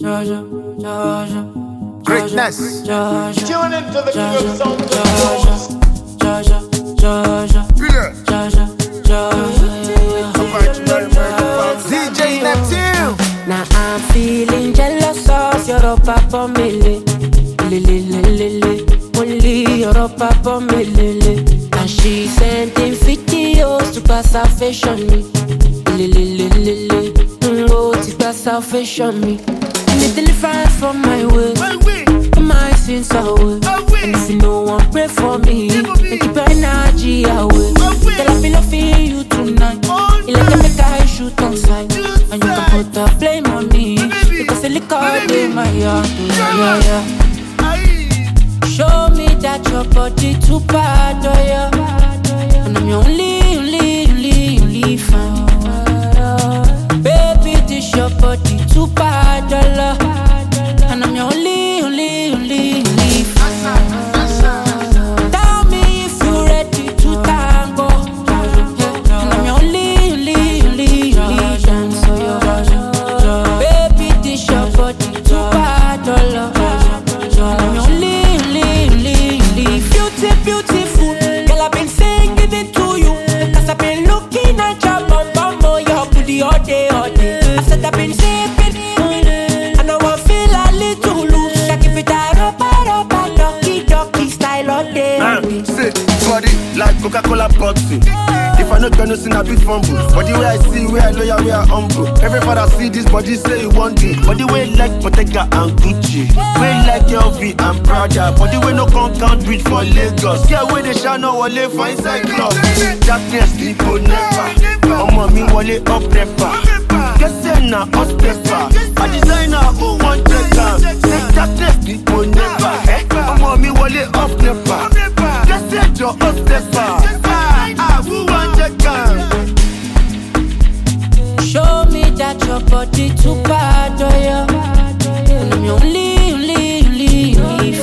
Greatness. Tune into the King of Sound. DJ Neptune. Now I'm feeling jealous of your papa mele. Only your papa mele. And she sending videos to pass her fashion me. Oh, to pass her fashion me. And it's different from my way. My sins away. And if you no one pray for me, then keep your energy away. Girl, I be loving you tonight. You like to make I shoot on sight. And you can put the blame on me, because the liquor in my heart. Yeah. Show me that your body too bad, oh yeah. And I'm your only fan. Baby, this your body too bad, oh yeah. And I'm your only fan. Tell me if you ready to tango. And I'm your only dance, oh yeah. Baby, this your body too bad, oh yeah. And I'm your only beautiful. Girl, I've been singing it to you, cause I've been looking at your bum, oh, your booty all day. I said I've been sipping, and I won't feel a little loose. Like if it's a rubber, ducky style all day. Sick body like Coca-Cola boxing. If I not gonna sin a bit fumble, but the way I see, where I know ya, where I humble. Every father see this body say you want to. But the way like Bottega and Gucci, way like LV and Prada. But the way no count reach for Lagos. Yeah, where they shall know wale for inside club. Darkness people never. Mommy wale up never. Guess say na us pepper. A designer who want check. Say darkness people never. Mommy wale up never. Guess say your us pepper. Who want check? Show me that your body too bad, oh yeah. And I'm your only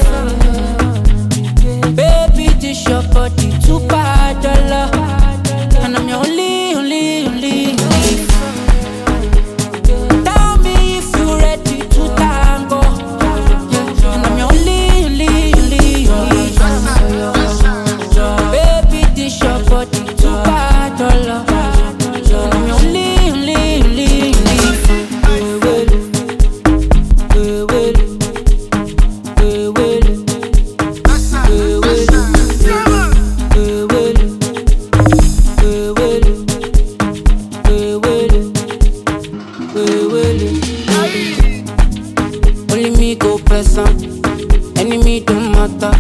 fan. Baby, this your body too bad, oh yeah. And I'm your only fan. Tell me if you ready to tango. And I'm your only fan. Baby, this your body too bad, oh yeah. And I'm your only only me go present, enemy don't matter.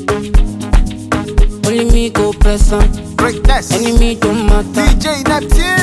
Only me go present, Greatness. enemy don't matter. DJ Neptune.